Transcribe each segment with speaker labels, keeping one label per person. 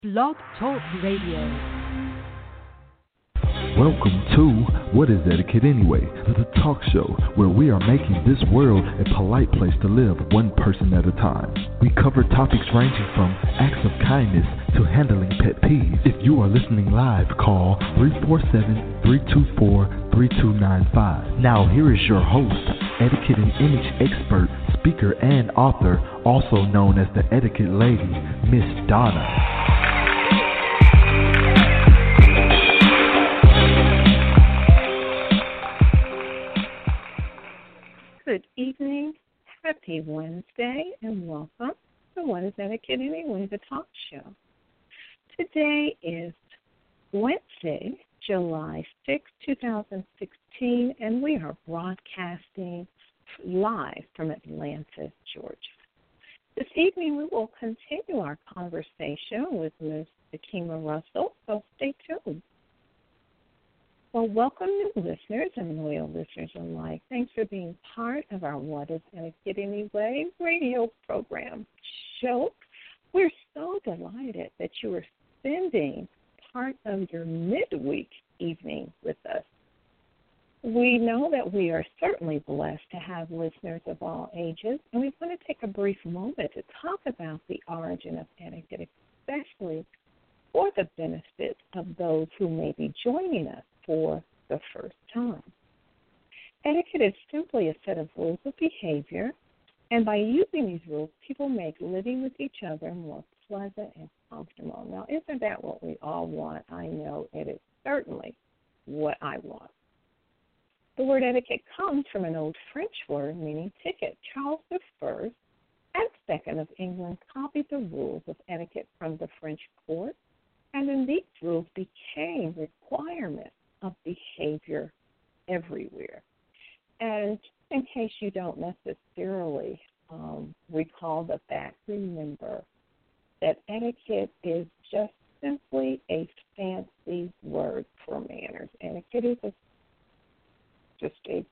Speaker 1: Blog Talk Radio.
Speaker 2: Welcome to What is Etiquette Anyway? The talk show where we are making this world a polite place to live one person at a time. We cover topics ranging from acts of kindness to handling pet peeves. If you are listening live, call 347-324-3295. Now here is your host, etiquette and image expert, speaker, and author, also known as the Etiquette Lady, Miss Donna.
Speaker 3: Good evening, happy Wednesday, and welcome to What is Etiquette Anyway, the talk show. Today is Wednesday, July 6, 2016, and we are broadcasting live from Atlanta, Georgia. This evening we will continue our conversation with Ms. Akima Russell, so stay tuned. Well, welcome new listeners and loyal listeners alike. Thanks for being part of our What is Etiquette Anyway radio program show. We're so delighted that you are spending part of your midweek evening with us. We know that we are certainly blessed to have listeners of all ages, and we want to take a brief moment to talk about the origin of etiquette, especially for the benefit of those who may be joining us for the first time. Etiquette is simply a set of rules of behavior, and by using these rules, people make living with each other more pleasant and comfortable. Now, isn't that what we all want? I know it is certainly what I want. The word etiquette comes from an old French word meaning ticket. Charles I and II of England copied the rules of etiquette from the French court, and then these rules became requirements of behavior everywhere. And in case you don't necessarily recall the fact, remember that etiquette is just simply a fancy word for manners. Etiquette is just a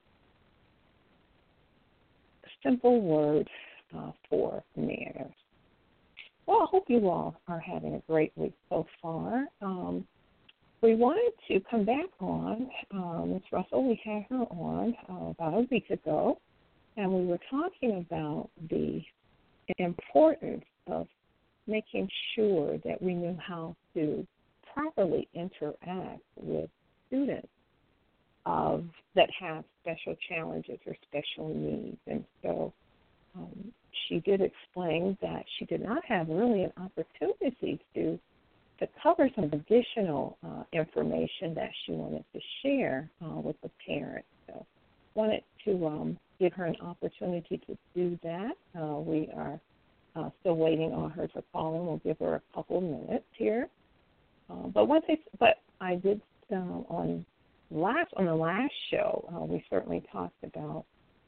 Speaker 3: simple word for manners. Well, I hope you all are having a great week so far. We wanted to come back on Ms. Russell. We had her on about a week ago, and we were talking about the importance of making sure that we knew how to properly interact with students that have special challenges or special needs. And so she did explain that she did not have really an opportunity to cover some additional information that she wanted to share with the parents. So wanted to give her an opportunity to do that. We are still waiting on her to call in. We'll give her a couple minutes here. But I did on the last show, we certainly talked about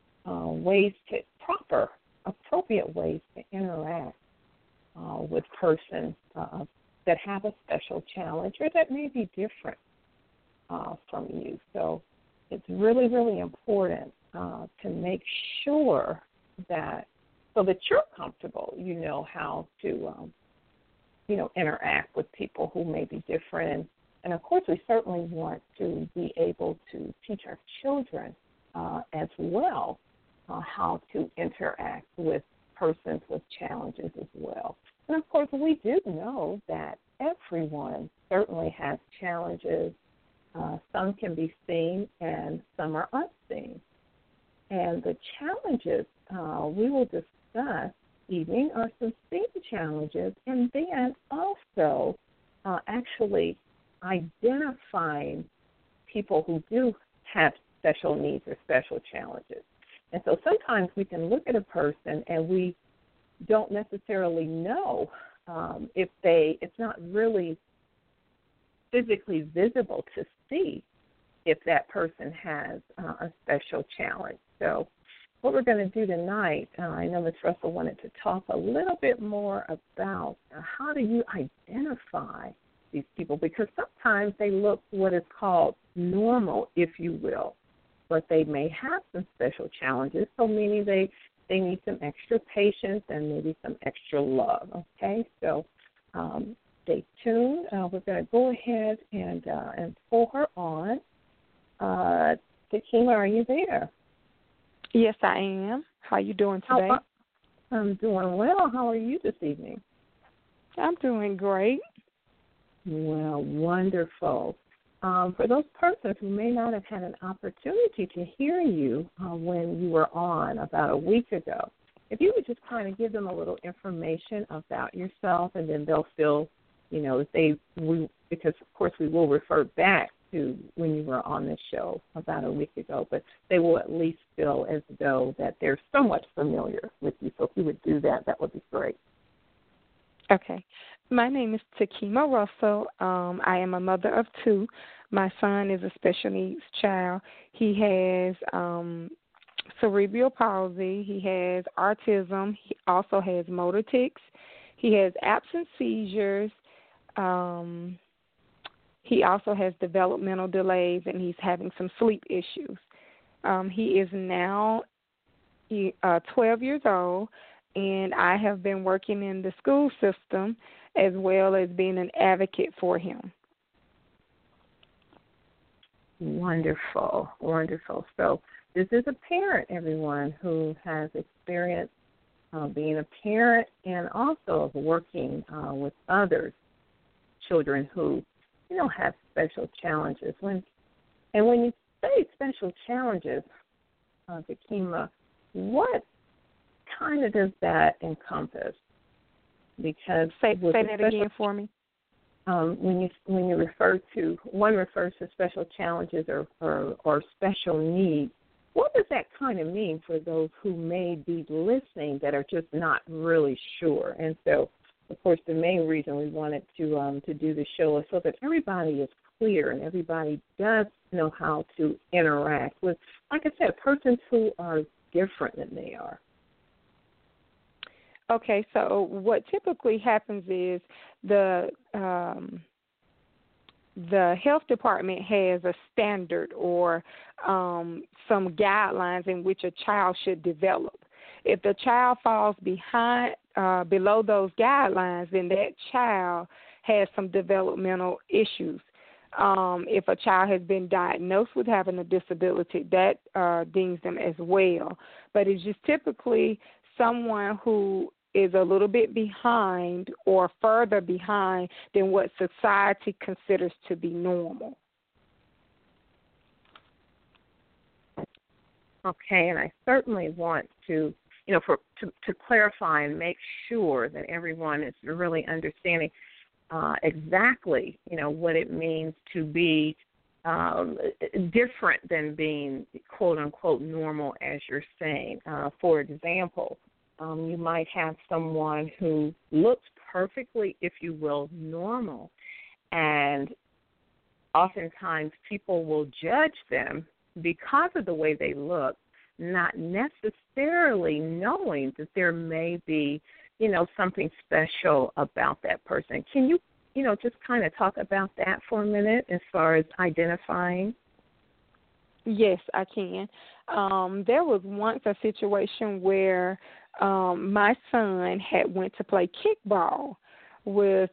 Speaker 3: appropriate ways to interact with persons that have a special challenge or that may be different from you. So it's really, really important to make sure that so that you're comfortable, you know how to, interact with people who may be different. And, of course, we certainly want to be able to teach our children as well how to interact with persons with challenges as well. And, of course, we do know that everyone certainly has challenges. Some can be seen and some are unseen. And the challenges we will discuss evening are some seen challenges, and then also actually identifying people who do have special needs or special challenges. And so sometimes we can look at a person and we don't necessarily know it's not really physically visible to see if that person has a special challenge. So what we're going to do tonight, I know Ms. Russell wanted to talk a little bit more about how do you identify these people, because sometimes they look what is called normal, if you will, but they may have some special challenges, so meaning they need some extra patience and maybe some extra love, okay? So stay tuned. We're going to go ahead and pull her on. Takima, are you there?
Speaker 4: Yes, I am. How are you doing today?
Speaker 3: I'm doing well. How are you this evening?
Speaker 4: I'm doing great.
Speaker 3: Well, wonderful. For those persons who may not have had an opportunity to hear you when you were on about a week ago, if you would just kind of give them a little information about yourself, and then they'll feel, because of course we will refer back to when you were on this show about a week ago, but they will at least feel as though that they're somewhat familiar with you. So if you would do that, that would be great.
Speaker 4: Okay. My name is Takima Russell. I am a mother of two. My son is a special needs child. He has cerebral palsy. He has autism. He also has motor tics. He has absent seizures. He also has developmental delays, and he's having some sleep issues. He is now 12 years old, and I have been working in the school system as well as being an advocate for him.
Speaker 3: Wonderful, wonderful. So this is a parent, everyone, who has experience being a parent and also working with others, children who, have special challenges. When you say special challenges, Takima, what kind of does that encompass? Because
Speaker 4: say that again for me.
Speaker 3: When you refer to, one refers to special challenges or special needs, what does that kind of mean for those who may be listening that are just not really sure? And so, of course, the main reason we wanted to do the show is so that everybody is clear and everybody does know how to interact with, like I said, persons who are different than they are.
Speaker 4: Okay, so what typically happens is the health department has a standard or some guidelines in which a child should develop. If the child falls behind below those guidelines, then that child has some developmental issues. If a child has been diagnosed with having a disability, that deems them as well. But it's just typically someone who is a little bit behind or further behind than what society considers to be normal.
Speaker 3: Okay, and I certainly want to, to clarify and make sure that everyone is really understanding exactly, what it means to be different than being quote unquote normal, as you're saying. For example, you might have someone who looks perfectly, if you will, normal, and oftentimes people will judge them because of the way they look, not necessarily knowing that there may be, something special about that person. Can you, just kind of talk about that for a minute as far as identifying?
Speaker 4: Yes, I can. There was once a situation where my son had went to play kickball with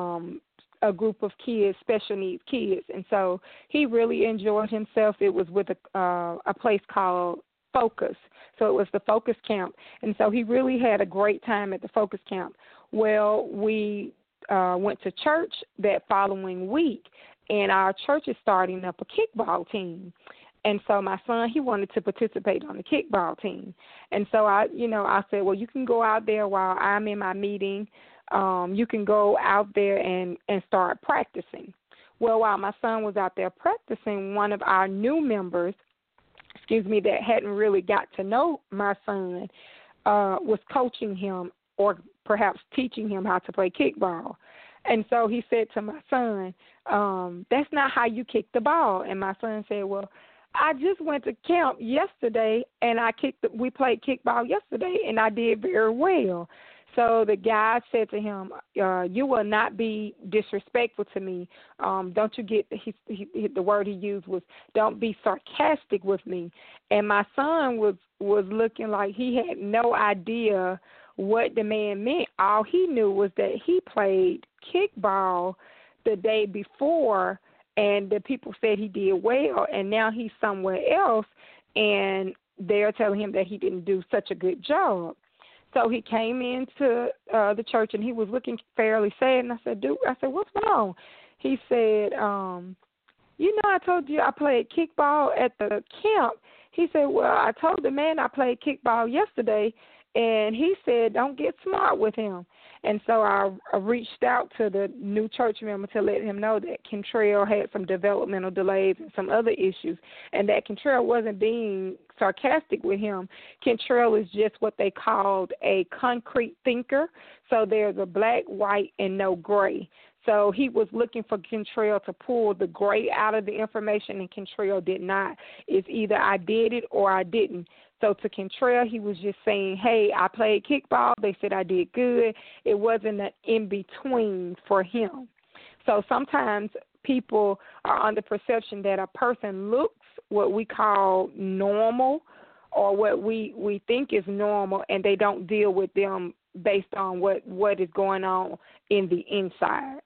Speaker 4: a group of kids, special needs kids, and so he really enjoyed himself. It was with a place called Focus, so it was the Focus Camp, and so he really had a great time at the Focus Camp. Well, we went to church that following week, and our church is starting up a kickball team. And so my son, he wanted to participate on the kickball team. And so I said, well, you can go out there while I'm in my meeting. You can go out there and start practicing. Well, while my son was out there practicing, one of our new members, that hadn't really got to know my son, was coaching him or perhaps teaching him how to play kickball. And so he said to my son, that's not how you kick the ball. And my son said, well, I just went to camp yesterday, and we played kickball yesterday, and I did very well. So the guy said to him, you will not be disrespectful to me. Don't you get, the word he used was, don't be sarcastic with me. And my son was looking like he had no idea what the man meant. All he knew was that he played kickball the day before, and the people said he did well, and now he's somewhere else, and they're telling him that he didn't do such a good job. So he came into the church, and he was looking fairly sad, and I said, what's wrong? He said, I told you I played kickball at the camp. He said, well, I told the man I played kickball yesterday, and he said, don't get smart with him. And so I reached out to the new church member to let him know that Kentrell had some developmental delays and some other issues, and that Kentrell wasn't being sarcastic with him. Kentrell is just what they called a concrete thinker. So there's a black, white, and no gray. So he was looking for Kentrell to pull the gray out of the information, and Kentrell did not. It's either I did it or I didn't. So to Kentrell, he was just saying, hey, I played kickball. They said I did good. It wasn't an in-between for him. So sometimes people are under perception that a person looks what we call normal or what we think is normal, and they don't deal with them based on what is going on in the inside.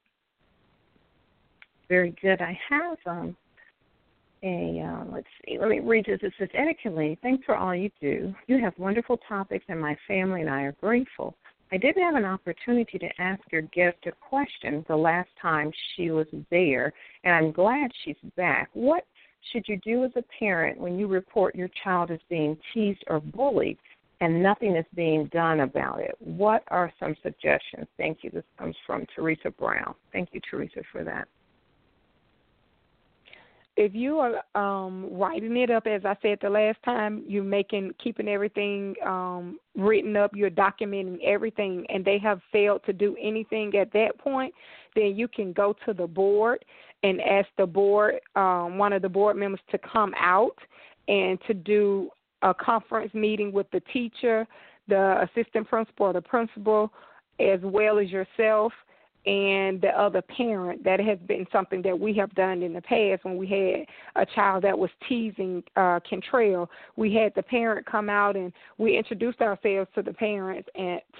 Speaker 3: Very good. I have let's see. Let me read this. It says, Etiquette Lady, thanks for all you do. You have wonderful topics, and my family and I are grateful. I didn't have an opportunity to ask your guest a question the last time she was there, and I'm glad she's back. What should you do as a parent when you report your child as being teased or bullied and nothing is being done about it? What are some suggestions? Thank you. This comes from Teresa Brown. Thank you, Teresa, for that.
Speaker 4: If you are writing it up, as I said the last time, you're keeping everything written up, you're documenting everything, and they have failed to do anything at that point, then you can go to the board and ask the board, one of the board members, to come out and to do a conference meeting with the teacher, the assistant principal, or the principal, as well as yourself and the other parent. That has been something that we have done in the past when we had a child that was teasing Kentrell. We had the parent come out and we introduced ourselves to the parents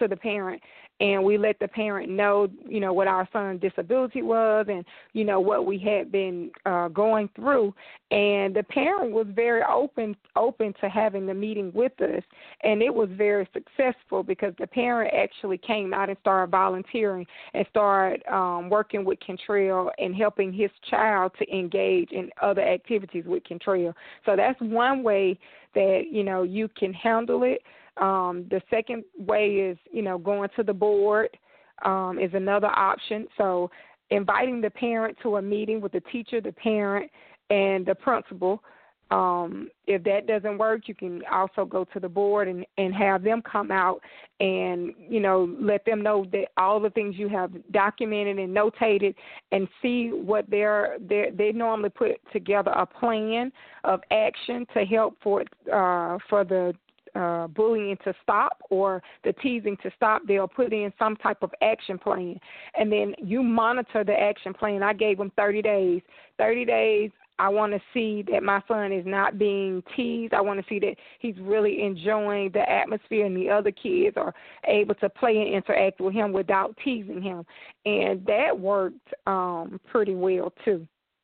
Speaker 4: and we let the parent know, what our son's disability was and, what we had been going through. And the parent was very open to having the meeting with us, and it was very successful because the parent actually came out and started volunteering and started working with Kentrell and helping his child to engage in other activities with Kentrell. So that's one way that, you can handle it. The second way is, going to the board is another option. So inviting the parent to a meeting with the teacher, the parent, and the principal. If that doesn't work, you can also go to the board and have them come out and, let them know that all the things you have documented and notated and see what they normally put together a plan of action to help for the bullying to stop or the teasing to stop. They'll put in some type of action plan, and then you monitor the action plan. I gave them 30 days. 30 days, I want to see that my son is not being teased. I want to see that he's really enjoying the atmosphere and the other kids are able to play and interact with him without teasing him. And that worked pretty well, too.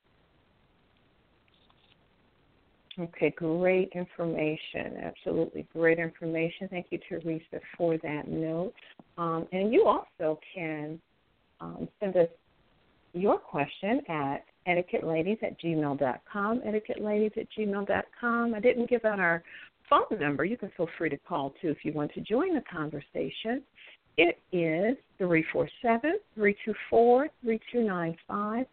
Speaker 3: Okay, great information. Absolutely great information. Thank you, Teresa, for that note. And you also can send us your question at etiquetteladies@gmail.com, etiquetteladies@gmail.com. I didn't give out our phone number. You can feel free to call, too, if you want to join the conversation. It is 347-324-3295,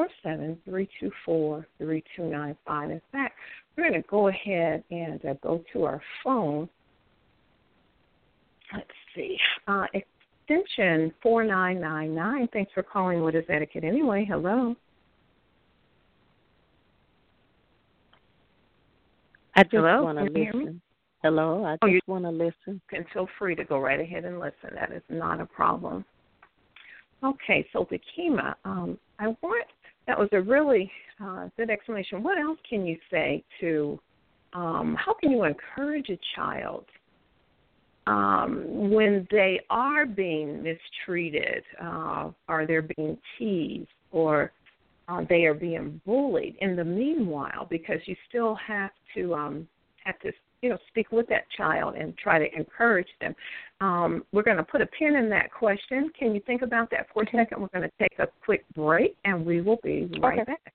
Speaker 3: 347-324-3295. In fact, we're going to go ahead and go to our phone. Let's see. Extension 4999. Thanks for calling What is Etiquette Anyway? Hello.
Speaker 5: I just want to listen. Hello, I just want to listen.
Speaker 3: You can feel free to go right ahead and listen. That is not a problem. Okay, so Takima, that was a really good explanation. What else can you say to, how can you encourage a child when they are being mistreated, or they're being teased, or they are being bullied. In the meanwhile, because you still have to speak with that child and try to encourage them. We're going to put a pin in that question. Can you think about that for a second? We're going to take a quick break, and we will be right back.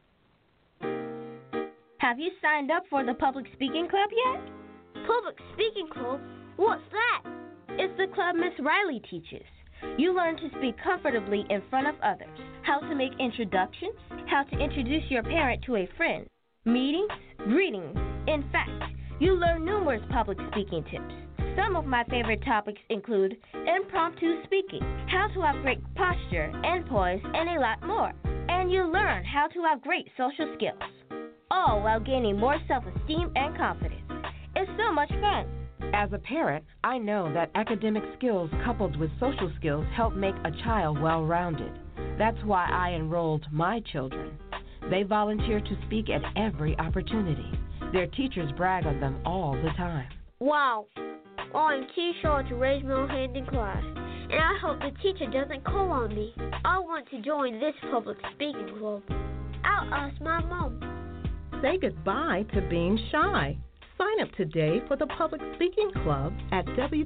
Speaker 6: Have you signed up for the Public Speaking Club yet?
Speaker 7: Public Speaking Club? What's that?
Speaker 6: It's the club Miss Riley teaches. You learn to speak comfortably in front of others, how to make introductions, how to introduce your parent to a friend, meetings, greetings. In fact, you learn numerous public speaking tips. Some of my favorite topics include impromptu speaking, how to have great posture and poise, and a lot more. And you learn how to have great social skills, all while gaining more self-esteem and confidence. It's so much fun.
Speaker 1: As a parent, I know that academic skills coupled with social skills help make a child well-rounded. That's why I enrolled my children. They volunteer to speak at every opportunity. Their teachers brag on them all the time.
Speaker 7: Wow. I'm too shy to raise my hand in class, and I hope the teacher doesn't call on me. I want to join this public speaking club. I'll ask my mom.
Speaker 8: Say goodbye to being shy. Sign up today for the Public Speaking Club at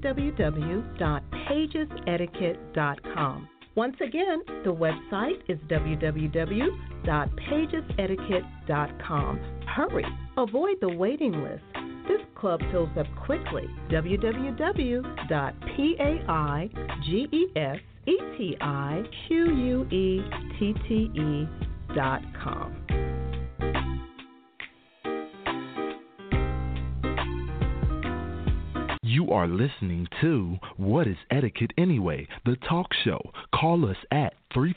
Speaker 8: www.pagesetiquette.com. Once again, the website is www.pagesetiquette.com. Hurry, avoid the waiting list. This club fills up quickly. www.pagesetiquette.com.
Speaker 2: You are listening to What is Etiquette Anyway, the talk show. Call us at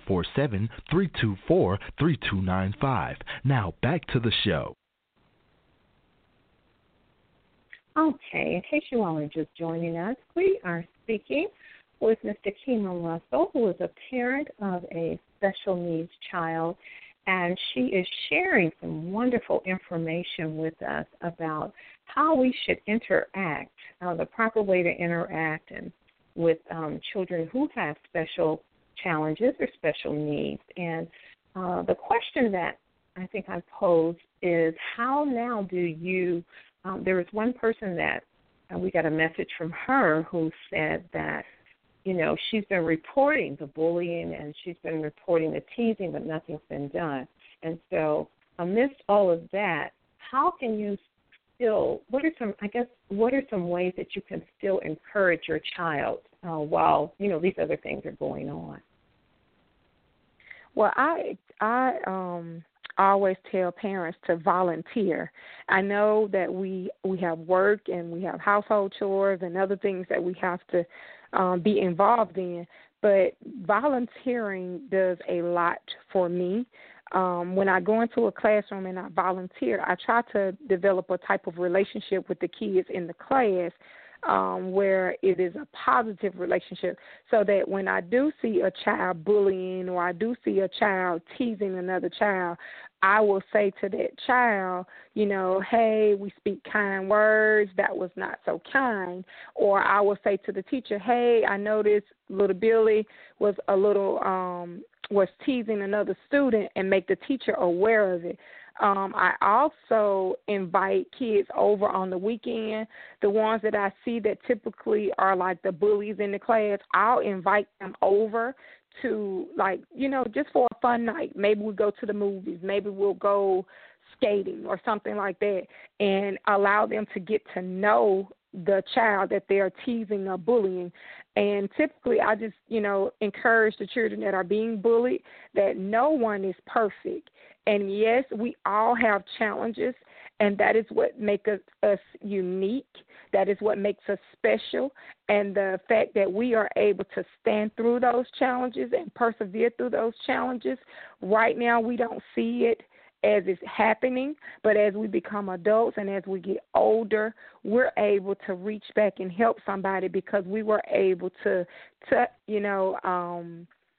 Speaker 2: 347-324-3295. Now back to the show.
Speaker 3: Okay, in case you all are just joining us, we are speaking with Mr. Kima Russell, who is a parent of a special needs child, and she is sharing some wonderful information with us about how we should interact, the proper way to interact and with children who have special challenges or special needs. And the question that I think I posed is, how now do you, there was one person that we got a message from her who said that, you know, she's been reporting the bullying and she's been reporting the teasing, but nothing's been done. And so amidst all of that, how can you still, what are some ways that you can still encourage your child while, you know, these other things are going on?
Speaker 4: Well, I always tell parents to volunteer. I know that we have work and we have household chores and other things that we have to be involved in, but volunteering does a lot for me. When I go into a classroom and I volunteer, I try to develop a type of relationship with the kids in the class where it is a positive relationship, so that when I do see a child bullying or I do see a child teasing another child, I will say to that child, you know, hey, we speak kind words, that was not so kind. Or I will say to the teacher, hey, I noticed little Billy was was teasing another student, and make the teacher aware of it. I also invite kids over on the weekend, the ones that I see that typically are like the bullies in the class. I'll invite them over to, like, you know, just for a fun night. Maybe we'll go to the movies. Maybe we'll go skating or something like that, and allow them to get to know the child that they're teasing or bullying. And typically I just, you know, encourage the children that are being bullied that no one is perfect. And yes, we all have challenges, and that is what makes us unique. That is what makes us special. And the fact that we are able to stand through those challenges and persevere through those challenges, right now we don't see it as it's happening, but as we become adults and as we get older, we're able to reach back and help somebody because we were able to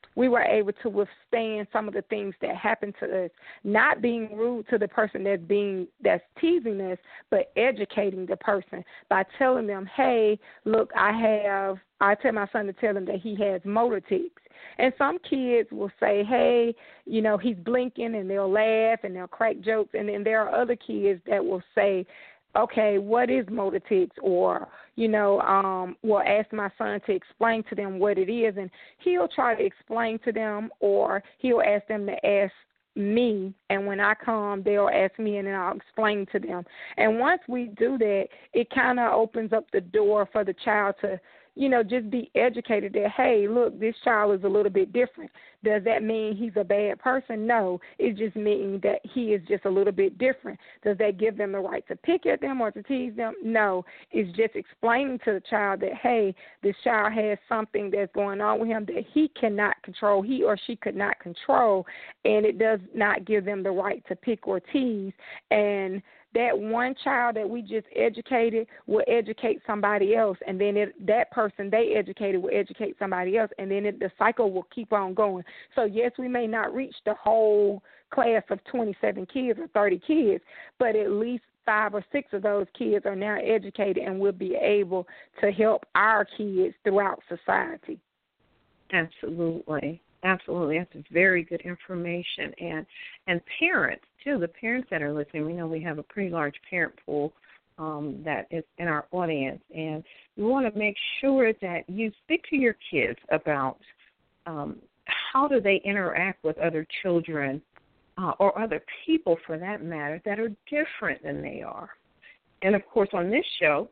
Speaker 4: we were able to withstand some of the things that happened to us, not being rude to the person that's teasing us, but educating the person by telling them, hey, look, I tell my son to tell him that he has motor tics. And some kids will say, hey, he's blinking, and they'll laugh and they'll crack jokes. And then there are other kids that will say, okay, what is motor tics? Or, will ask my son to explain to them what it is. And he'll try to explain to them, or he'll ask them to ask me. And when I come, they'll ask me, and then I'll explain to them. And once we do that, it kind of opens up the door for the child to, just be educated that, hey, look, this child is a little bit different. Does that mean he's a bad person? No. It just means that he is just a little bit different. Does that give them the right to pick at them or to tease them? No. It's just explaining to the child that, hey, this child has something that's going on with him that he cannot control, he or she could not control, and it does not give them the right to pick or tease. And that one child that we just educated will educate somebody else, and then that person they educated will educate somebody else, and then the cycle will keep on going. So, yes, we may not reach the whole class of 27 kids or 30 kids, but at least 5 or 6 of those kids are now educated and will be able to help our kids throughout society.
Speaker 3: Absolutely. Absolutely. That's very good information. And parents, too, the parents that are listening, we know we have a pretty large parent pool that is in our audience. And we want to make sure that you speak to your kids about how do they interact with other children or other people, for that matter, that are different than they are. And, of course, on this show,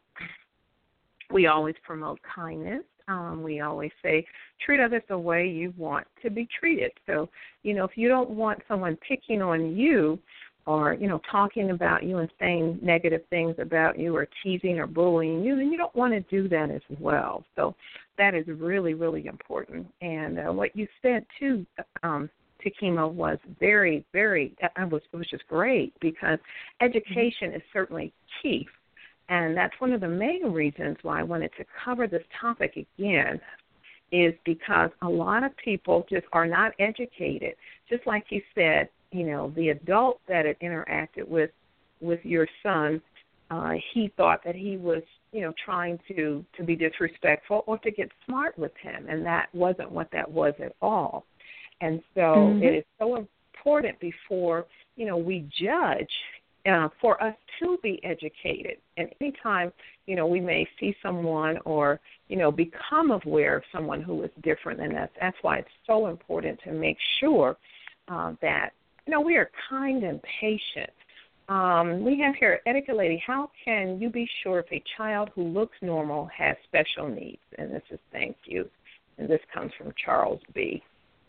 Speaker 3: we always promote kindness. We always say, treat others the way you want to be treated. So, if you don't want someone picking on you or, talking about you and saying negative things about you or teasing or bullying you, then you don't want to do that as well. So that is really, really important. And what you said, too, Takima, was very, very, it was just great, because education is certainly key. And that's one of the main reasons why I wanted to cover this topic again, is because a lot of people just are not educated. Just like you said, the adult that had interacted with your son, he thought that he was, trying to be disrespectful or to get smart with him, and that wasn't what that was at all. And so it is so important before, we judge, for us to be educated. And anytime, we may see someone or, become aware of someone who is different than us, that's why it's so important to make sure that, we are kind and patient. We have here, Etiquette Lady, how can you be sure if a child who looks normal has special needs? And this is thank you. And this comes from Charles B.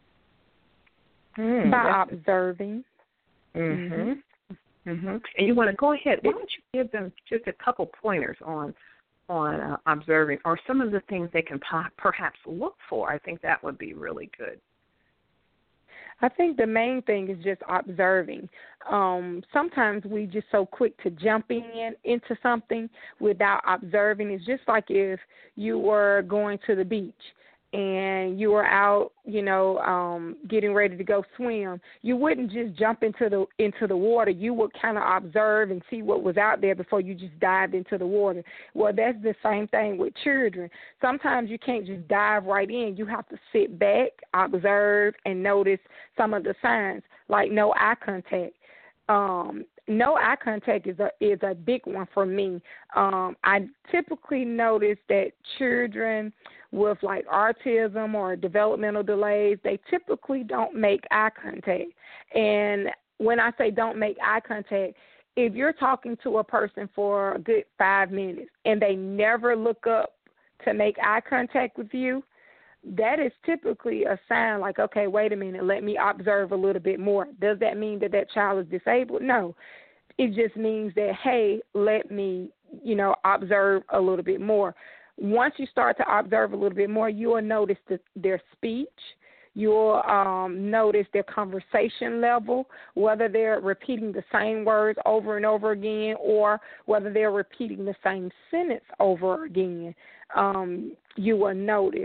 Speaker 4: By observing.
Speaker 3: Mm-hmm. Mm-hmm. And you want to go ahead. Why don't you give them just a couple pointers on observing, or some of the things they can perhaps look for? I think that would be really good.
Speaker 4: I think the main thing is just observing. Sometimes we just so quick to jump into something without observing. It's just like if you were going to the beach and you were out, getting ready to go swim. You wouldn't just jump into the water. You would kind of observe and see what was out there before you just dived into the water. Well, that's the same thing with children. Sometimes you can't just dive right in. You have to sit back, observe, and notice some of the signs, like no eye contact. No eye contact is a big one for me. I typically notice that children with like autism or developmental delays, they typically don't make eye contact. And when I say don't make eye contact, if you're talking to a person for a good 5 minutes and they never look up to make eye contact with you, that is typically a sign like, okay, wait a minute, let me observe a little bit more. Does that mean that that child is disabled? No. It just means that, hey, let me, observe a little bit more. Once you start to observe a little bit more, you will notice their speech. You'll notice their conversation level, whether they're repeating the same words over and over again or whether they're repeating the same sentence over again. You will notice.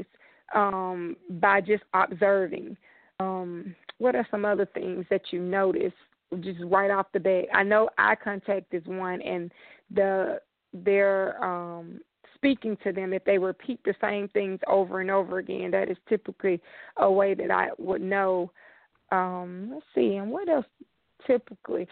Speaker 4: by just observing. What are some other things that you notice just right off the bat? I know eye contact is one, and they're speaking to them. If they repeat the same things over and over again, that is typically a way that I would know. Let's see, and what else typically?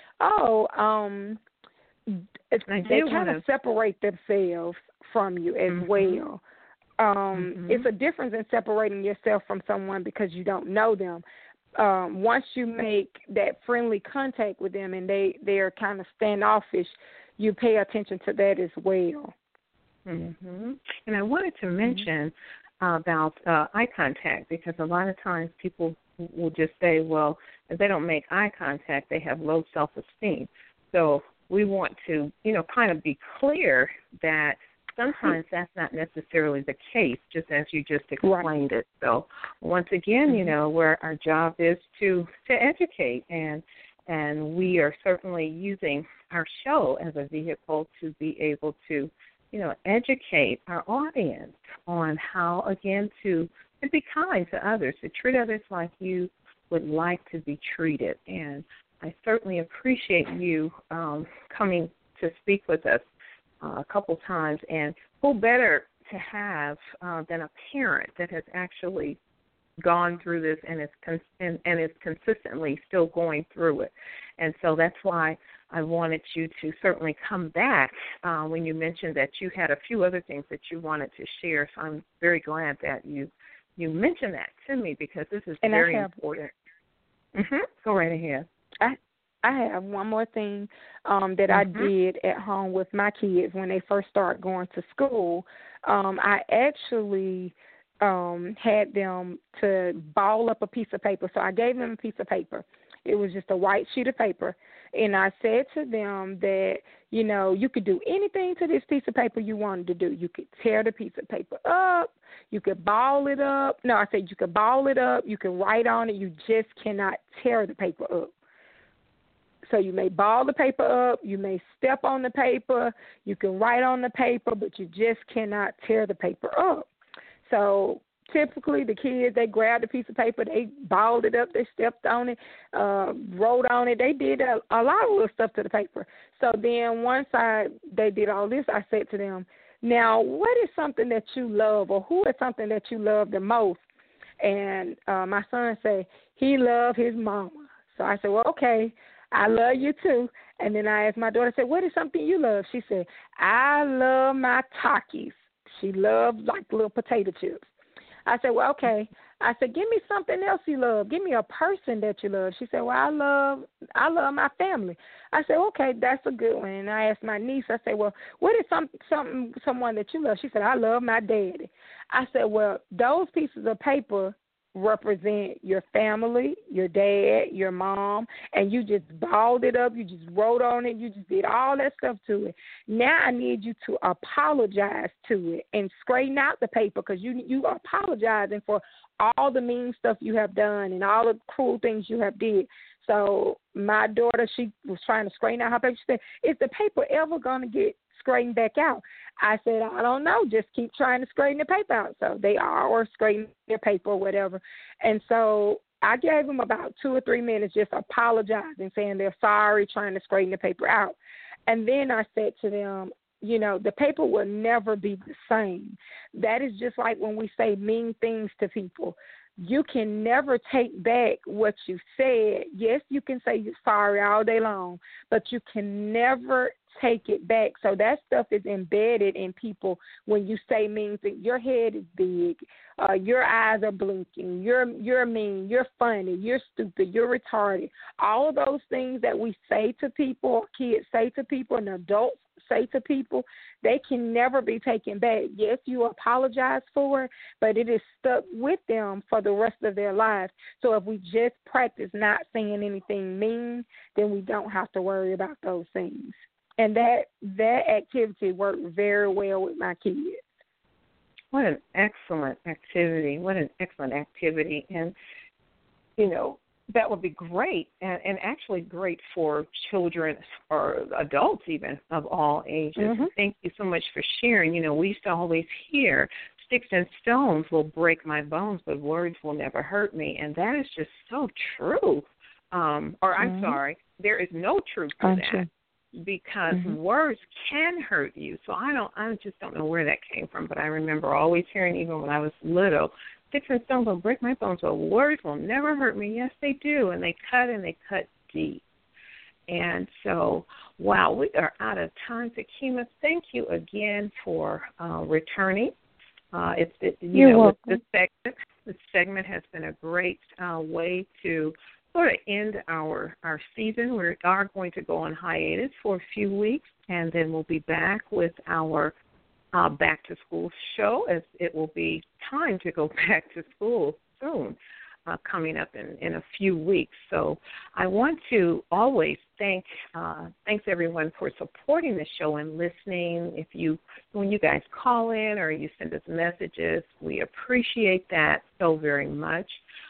Speaker 4: They kind of separate themselves from you as well. It's a difference in separating yourself from someone because you don't know them. Once you make that friendly contact with them and they're kind of standoffish, you pay attention to that as well.
Speaker 3: And I wanted to mention about eye contact, because a lot of times people will just say, well, if they don't make eye contact, they have low self-esteem. So we want to, kind of be clear that sometimes that's not necessarily the case, just as you just explained it. So once again, where our job is to educate, and we are certainly using our show as a vehicle to be able to, educate our audience on how, again, to be kind to others, to treat others like you would like to be treated. And I certainly appreciate you coming to speak with us a couple times, and who better to have than a parent that has actually gone through this and is consistently still going through it. And so that's why I wanted you to certainly come back when you mentioned that you had a few other things that you wanted to share. So I'm very glad that you mentioned that to me, because this is very important. Go right ahead.
Speaker 4: I have one more thing that I did at home with my kids when they first started going to school. I actually had them to ball up a piece of paper. So I gave them a piece of paper. It was just a white sheet of paper. And I said to them that, you could do anything to this piece of paper you wanted to do. You could tear the piece of paper up. You could ball it up. No, I said you could ball it up. You can write on it. You just cannot tear the paper up. So you may ball the paper up, you may step on the paper, you can write on the paper, but you just cannot tear the paper up. So typically the kids, they grabbed a piece of paper, they balled it up, they stepped on it, wrote on it. They did a lot of little stuff to the paper. So then once they did all this, I said to them, now what is something that you love, or who is something that you love the most? And my son said he loved his mama. So I said, well, okay, I love you too. And then I asked my daughter, I said, what is something you love? She said, I love my Takis. She loved like little potato chips. I said, well, okay. I said, give me something else you love. Give me a person that you love. She said, well, I love my family. I said, okay, that's a good one. And I asked my niece, I said, well, what is someone that you love? She said, I love my daddy. I said, well, those pieces of paper represent your family, your dad, your mom, and you just balled it up, you just wrote on it, you just did all that stuff to it. Now I need you to apologize to it and straighten out the paper, because you are apologizing for all the mean stuff you have done and all the cruel things you have did. So my daughter, she was trying to straighten out her paper. She said, is the paper ever going to get straightened back out? I said, I don't know. Just keep trying to straighten the paper out. So they are, or straighten their paper or whatever. And so I gave them about 2 or 3 minutes just apologizing, saying they're sorry, trying to straighten the paper out. And then I said to them, the paper will never be the same. That is just like when we say mean things to people. You can never take back what you said. Yes, you can say you're sorry all day long, but you can never take it back. So that stuff is embedded in people when you say mean things. Your head is big. Your eyes are blinking. You're mean. You're funny. You're stupid. You're retarded. All of those things that we say to people, kids say to people, and adults say to people, they can never be taken back. Yes, you apologize for it, but it is stuck with them for the rest of their lives. So if we just practice not saying anything mean, then we don't have to worry about those things. And that activity worked very well with my kids.
Speaker 3: What an excellent activity. And, that would be great, and actually great for children or adults even of all ages. Thank you so much for sharing. We used to always hear sticks and stones will break my bones, but words will never hurt me. And that is just so true. I'm sorry, there is no truth to that because words can hurt you. So I just don't know where that came from, but I remember always hearing, even when I was little, sticks and stones will break my bones, but words will never hurt me. Yes, they do, and they cut deep. And so, wow, we are out of time. Takima, thank you again for returning.
Speaker 4: You're welcome.
Speaker 3: This segment has been a great way to sort of end our season. We are going to go on hiatus for a few weeks, and then we'll be back with our back to school show, as it will be time to go back to school soon, coming up in a few weeks. So I want to always thanks everyone for supporting the show and listening. When you guys call in or you send us messages, we appreciate that so very much.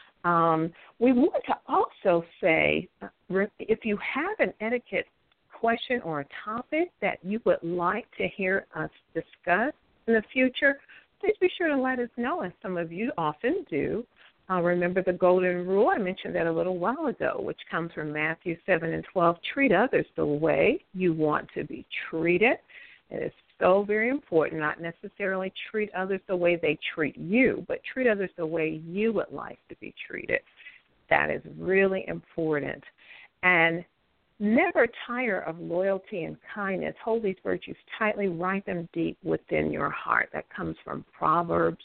Speaker 3: We want to also say, if you have an etiquette question or a topic that you would like to hear us discuss in the future, please be sure to let us know, as some of you often do. Remember the golden rule, I mentioned that a little while ago, which comes from Matthew 7:12. Treat others the way you want to be treated. It is so very important, not necessarily treat others the way they treat you, but treat others the way you would like to be treated. That is really important. And never tire of loyalty and kindness. Hold these virtues tightly, write them deep within your heart. That comes from Proverbs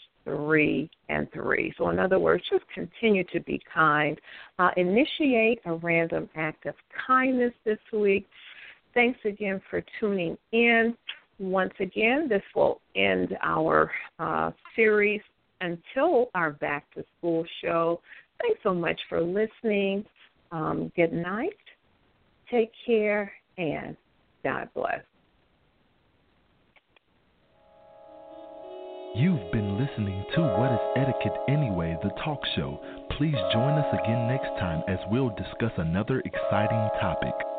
Speaker 3: 3:3. So in other words, just continue to be kind. Initiate a random act of kindness this week. Thanks again for tuning in. Once again, this will end our series until our back to school show. Thanks so much for listening. Good night. Take care, and God bless.
Speaker 2: You've been listening to What is Etiquette Anyway, the talk show. Please join us again next time as we'll discuss another exciting topic.